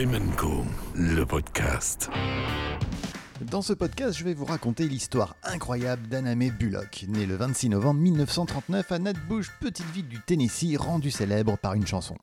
Fremenco, le podcast. Dans ce podcast, je vais vous raconter l'histoire incroyable d'Aname Bullock, né le 26 novembre 1939 à Nutbush, petite ville du Tennessee, rendue célèbre par une chanson.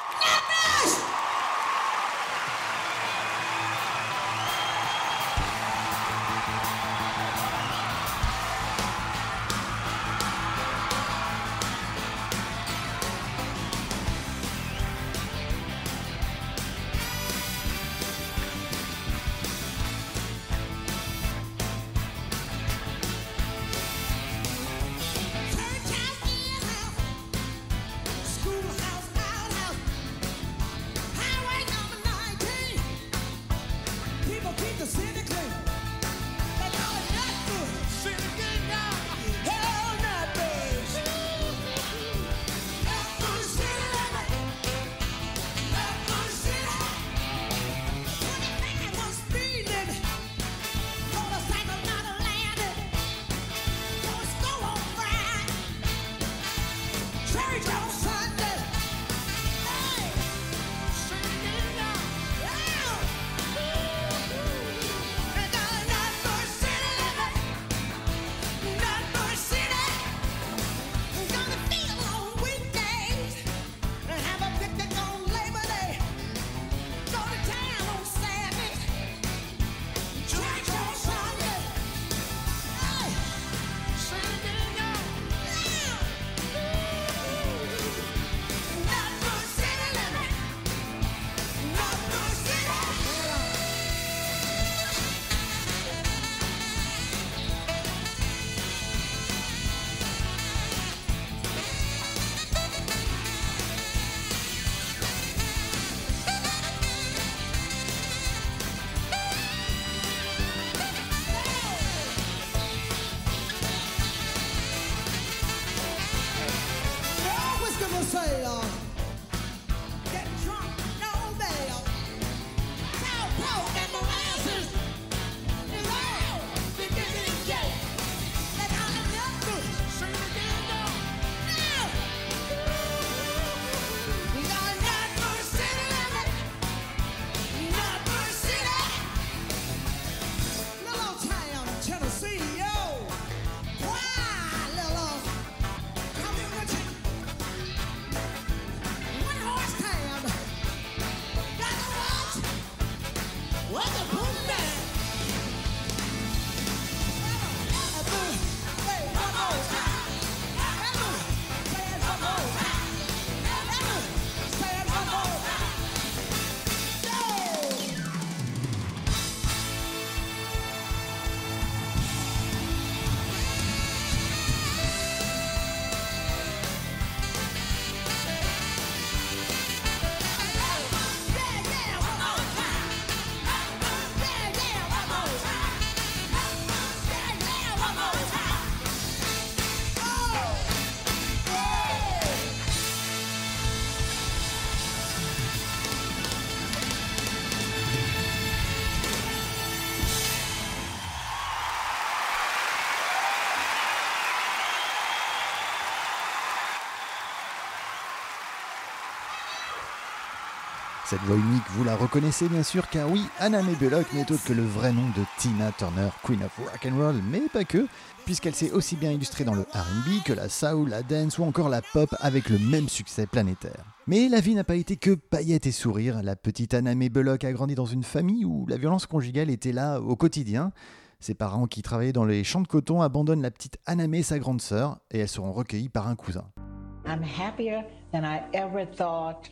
Cette voix unique, vous la reconnaissez bien sûr, car oui, Aname Bullock n'est autre que le vrai nom de Tina Turner, Queen of Rock and Roll, mais pas que, puisqu'elle s'est aussi bien illustrée dans le R&B que la soul, la dance ou encore la pop avec le même succès planétaire. Mais la vie n'a pas été que paillettes et sourires. La petite Aname Bullock a grandi dans une famille où la violence conjugale était là au quotidien. Ses parents qui travaillaient dans les champs de coton abandonnent la petite Aname, sa grande sœur, et elles seront recueillies par un cousin. I'm happier than I ever thought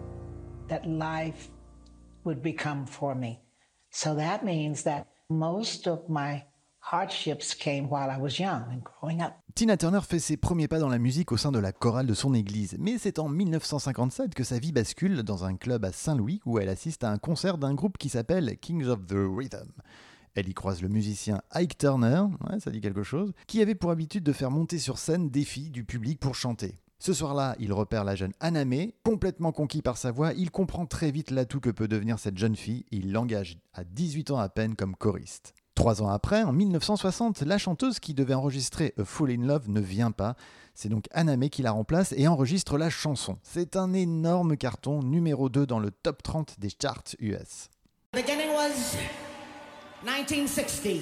that life would become for me. So that means that most of my hardships came while I was young and growing up. Tina Turner fait ses premiers pas dans la musique au sein de la chorale de son église, mais c'est en 1957 que sa vie bascule dans un club à Saint-Louis où elle assiste à un concert d'un groupe qui s'appelle Kings of the Rhythm. Elle y croise le musicien Ike Turner, ouais, ça dit quelque chose, qui avait pour habitude de faire monter sur scène des filles du public pour chanter. Ce soir-là, il repère la jeune Aname, complètement conquis par sa voix, il comprend très vite l'atout que peut devenir cette jeune fille et il l'engage à 18 ans à peine comme choriste. 3 ans après, en 1960, la chanteuse qui devait enregistrer A Fool in Love ne vient pas. C'est donc Anna May qui la remplace et enregistre la chanson. C'est un énorme carton, numéro 2 dans le top 30 des charts US. The beginning was 1960.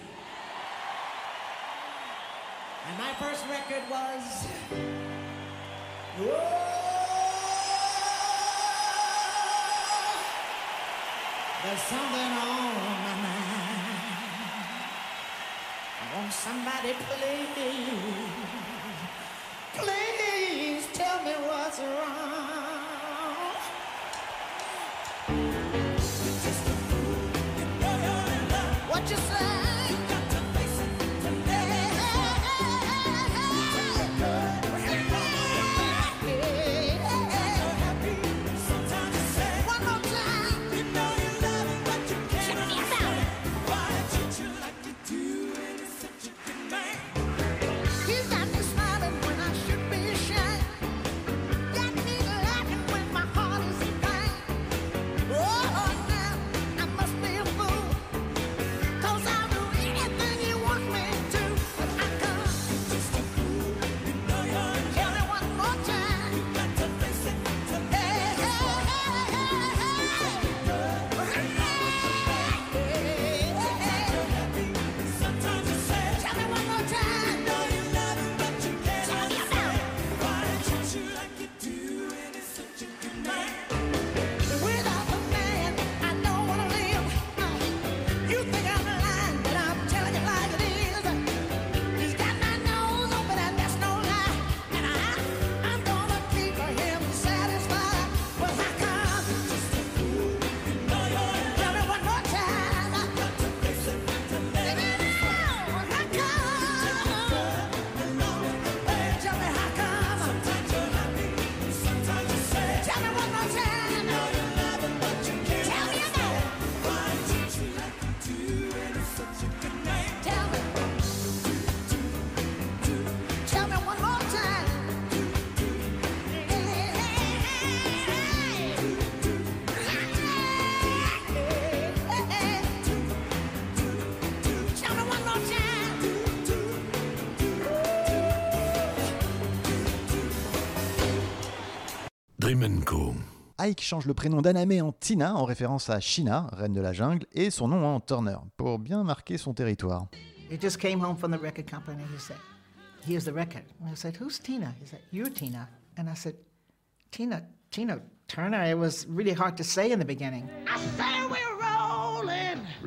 And my first record was... Whoa! There's something on my mind. I want somebody please tell me what's wrong. What you say? Dream & Co. Ike change le prénom d'Anna May en Tina en référence à Sheena, reine de la jungle, et son nom en Turner, pour bien marquer son territoire. He just came home from the record company. He said, "Here's the record." And I said, "Who's Tina?" He said, "You're Tina." And I said, Tina Turner." It was really hard to say in the beginning. I said, "We're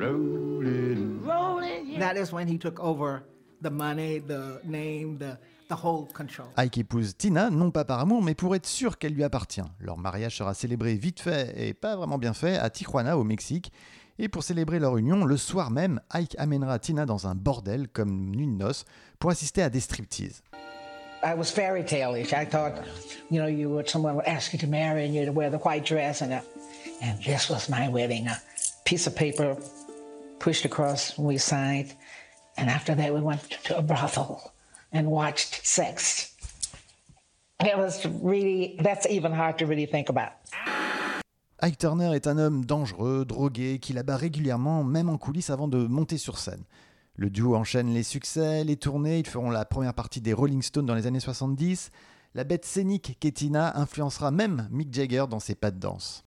rolling, yeah." That is when he took over the money, the name, the whole control. Ike épouse Tina, non pas par amour, mais pour être sûr qu'elle lui appartient. Leur mariage sera célébré vite fait et pas vraiment bien fait à Tijuana, au Mexique. Et pour célébrer leur union, le soir même, Ike amènera Tina dans un bordel comme une noce pour assister à des striptease. I was fairy tale-ish. I thought, someone would ask you to marry and you'd wear the white dress and this was my wedding. A piece of paper pushed across, we signed, and after that we went to a brothel and watched sex. That's even hard to really think about. Ike Turner est un homme dangereux, drogué, qui la bat régulièrement, même en coulisses avant de monter sur scène. Le duo enchaîne les succès, les tournées, ils feront la première partie des Rolling Stones dans les années 70. La bête scénique qu'est Tina influencera même Mick Jagger dans ses pas de danse.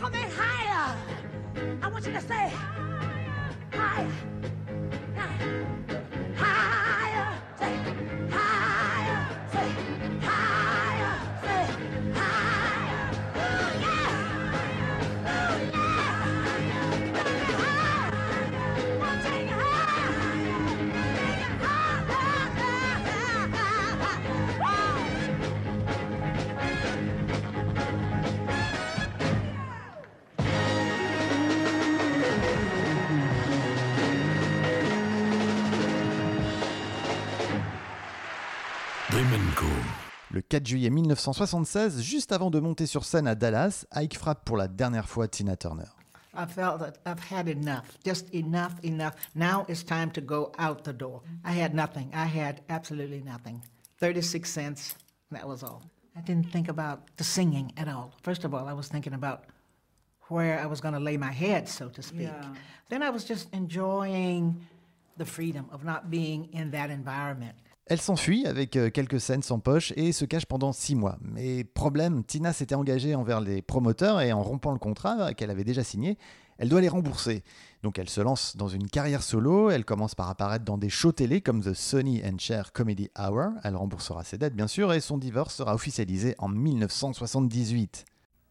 Take me higher. I want you to say higher. Higher. Say higher. Say higher. Say higher. Oh yeah. Oh yeah. Take me higher. I'll take you higher. Take it Dremencoom. Le 4 juillet 1976, juste avant de monter sur scène à Dallas, Ike frappe pour la dernière fois Tina Turner. I felt that I've had enough, just enough. Now it's time to go out the door. I had nothing. I had absolutely nothing. 36 cents, that was all. I didn't think about the singing at all. First of all, I was thinking about where I was going to lay my head, so to speak. Yeah. Then I was just enjoying the freedom of not being in that environment. Elle s'enfuit avec quelques cents en poche et se cache pendant 6 mois. Mais problème, Tina s'était engagée envers les promoteurs et en rompant le contrat qu'elle avait déjà signé, elle doit les rembourser. Donc elle se lance dans une carrière solo, elle commence par apparaître dans des shows télé comme The Sonny and Cher Comedy Hour, elle remboursera ses dettes bien sûr et son divorce sera officialisé en 1978.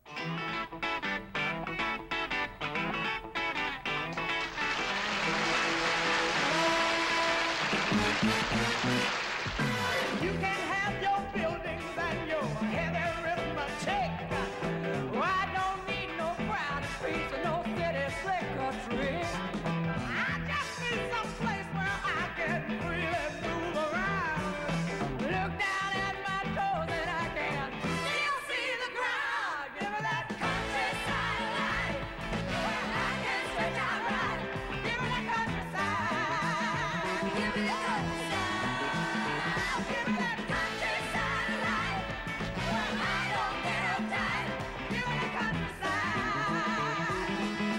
You can have your buildings and your heavy arithmetic. Well, I don't need no crowded streets or no city slicker trick. I just need some place where I can freely move around. Look down at my toes and I can still see the ground. Give me that countryside life where I can stretch out right. Give me that countryside. Give me that countryside. Give me that countryside life where I don't get uptight. Give me that countryside.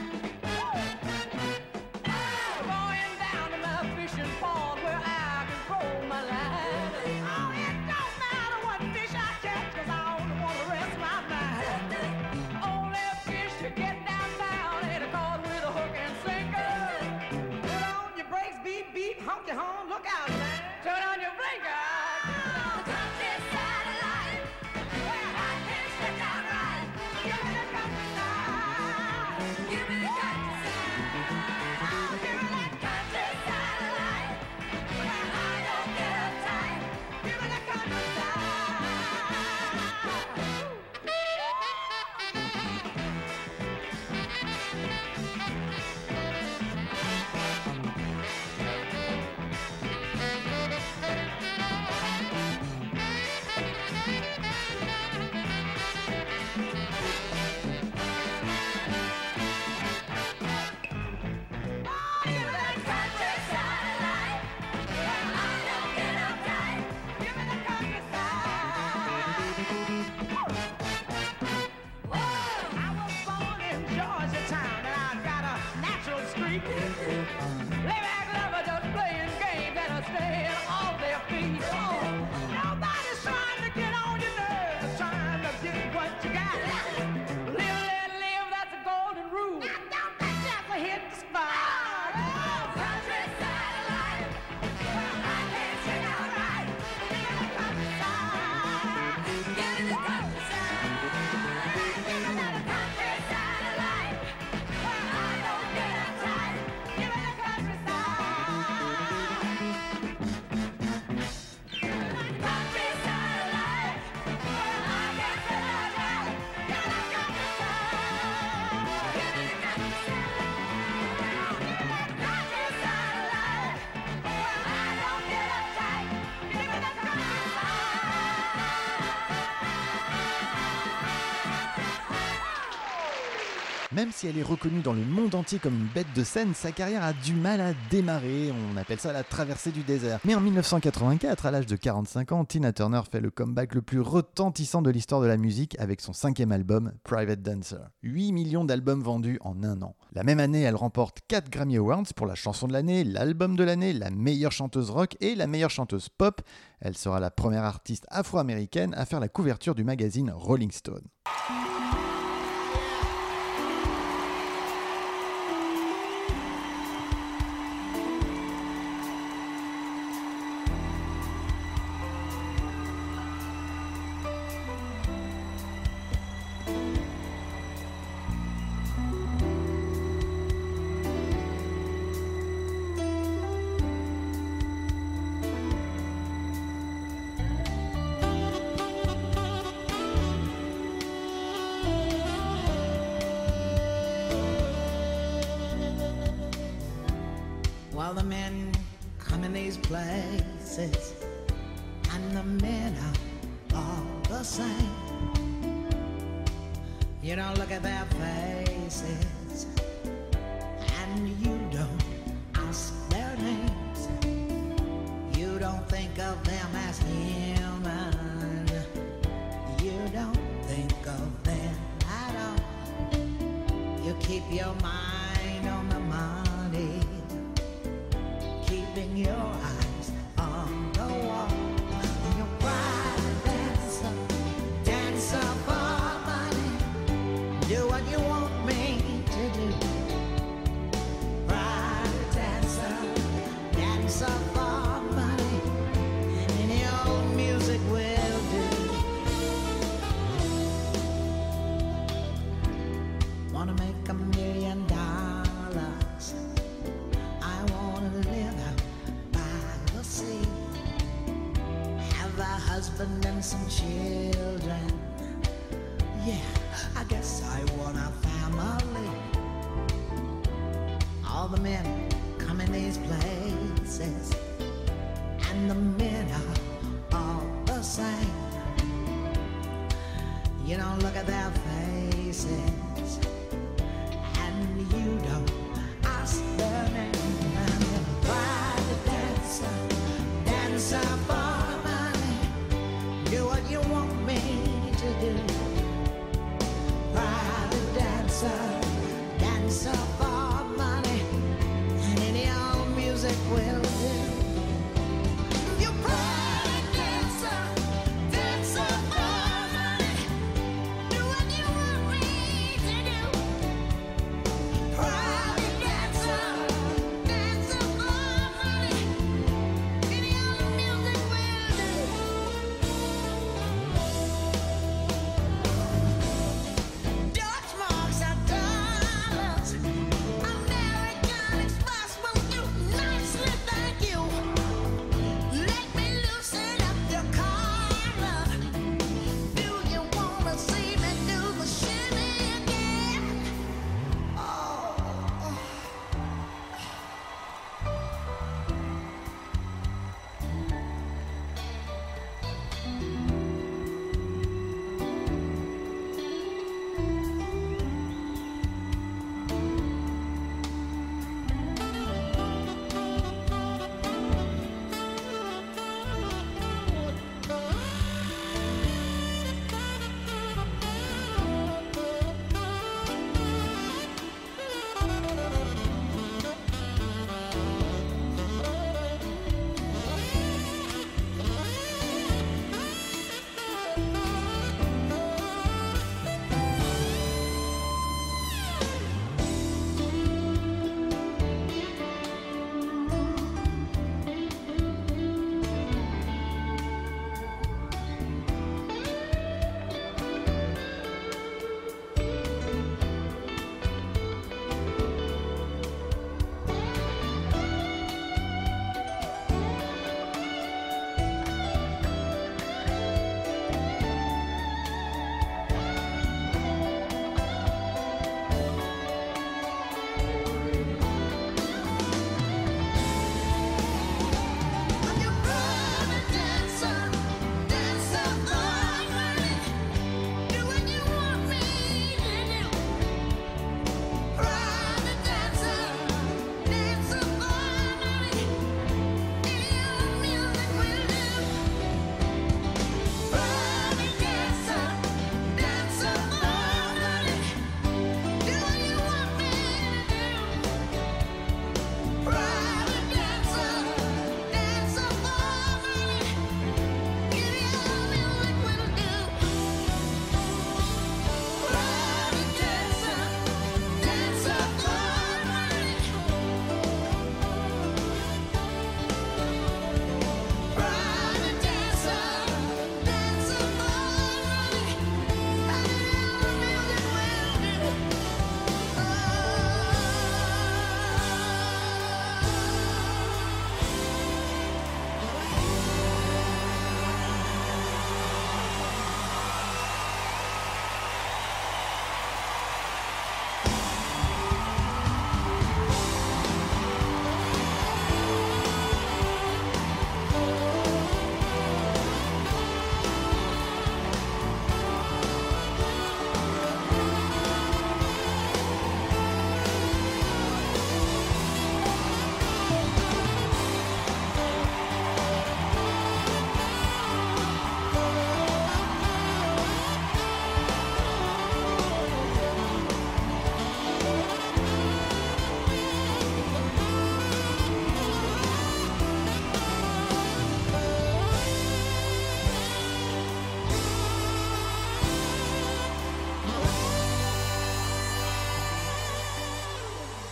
Going down to my fishing pond where I can throw my line. Oh, it don't matter what fish I catch 'cause I only want to rest my mind. Only fish you get downtown ain't caught with a hook and sinker. Put on your brakes, beep, beep, honk your horn, look out, man. Turn on your blinker. Countryside life, where I can stretch out right. Give me the countryside. Give me the countryside. Give me that countryside life, where I don't get uptight. Give me the countryside. Lay back lover just playing games and a staying off their feet. Nobody's trying to get on your nerves, trying to get what you got. Live, let live, that's a golden rule. Now don't let that hit the spot. Countryside life, well, I can't check out right. Give me the countryside. Give me the countryside. Give me that countryside life, where I don't get uptight. Give me the countryside. Countryside life, where I can check out right. Give me the countryside. Give me the countryside. Give me that countryside life, where I don't get uptight. Give me the countryside. Même si elle est reconnue dans le monde entier comme une bête de scène, sa carrière a du mal à démarrer, on appelle ça la traversée du désert. Mais en 1984, à l'âge de 45 ans, Tina Turner fait le comeback le plus retentissant de l'histoire de la musique avec son 5e album, Private Dancer. 8 millions d'albums vendus en un an. La même année, elle remporte 4 Grammy Awards pour la chanson de l'année, l'album de l'année, la meilleure chanteuse rock et la meilleure chanteuse pop. Elle sera la première artiste afro-américaine à faire la couverture du magazine Rolling Stone. All the men come in these places, and the men are all the same. You don't look at their faces, and you don't ask their names. You don't think of them as human. You don't think of them at all. You keep your mind on the money, keeping your eyes on the wall. You cry, dancer, dancer for money. Do what you want me to do. Cry, dancer, dancer for money. And any old music will do. Wanna make $1 million. I wanna live out by the sea. Have a husband and some children. Yeah, I guess I want a family. All the men come in these places, and the men are all the same. You don't look at their faces, and you don't ask their name. Why the dancer, dancer for money? Do what you want me to do. Private dancer, dancer for money, and any old music will do. You private dancer, dancer for money. Do what you want me to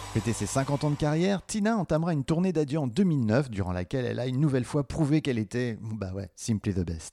Fêter ses 50 ans de carrière, Tina entamera une tournée d'adieu en 2009, durant laquelle elle a une nouvelle fois prouvé qu'elle était, simply the best.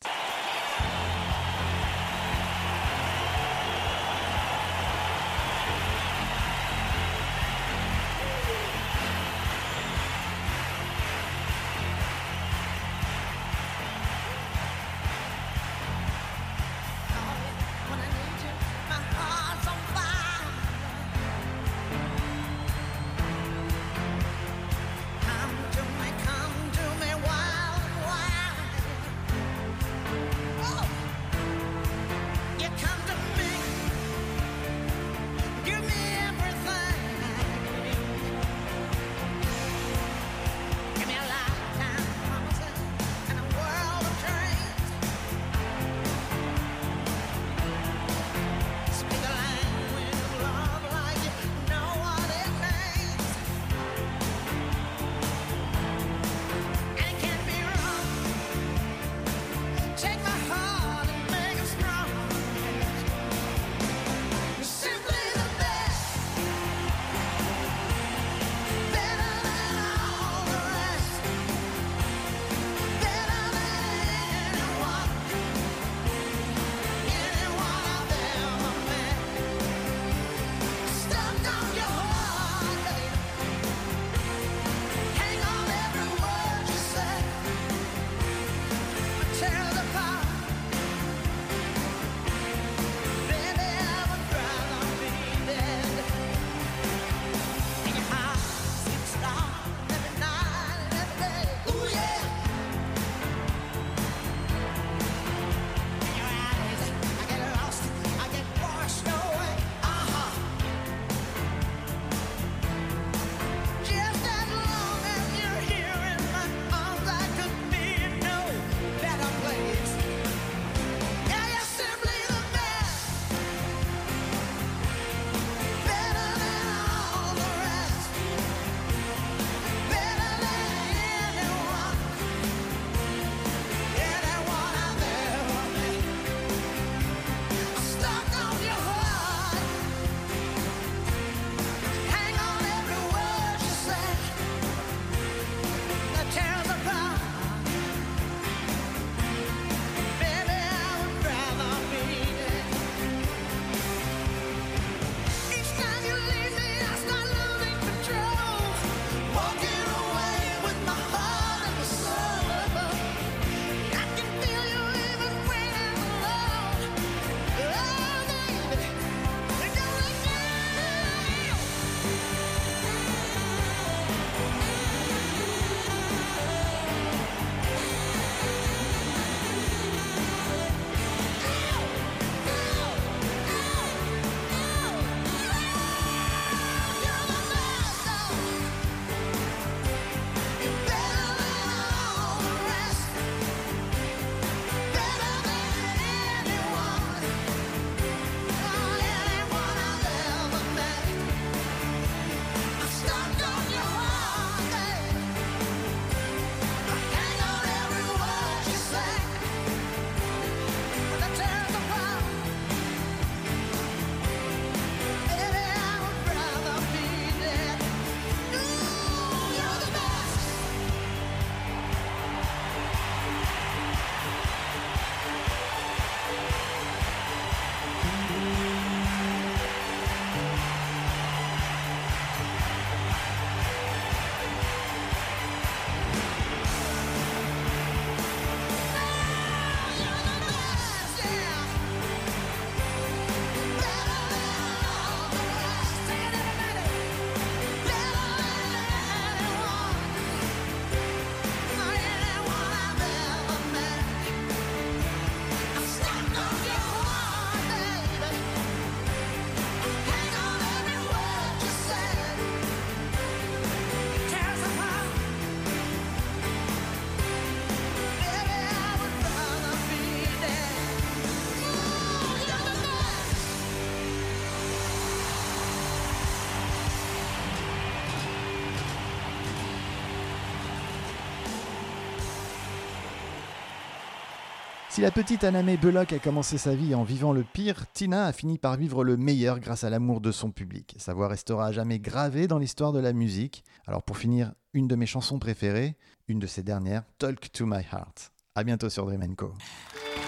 Si la petite Anna May Bullock a commencé sa vie en vivant le pire, Tina a fini par vivre le meilleur grâce à l'amour de son public. Sa voix restera à jamais gravée dans l'histoire de la musique. Alors pour finir, une de mes chansons préférées, une de ses dernières, Talk to My Heart. À bientôt sur Dream & Co.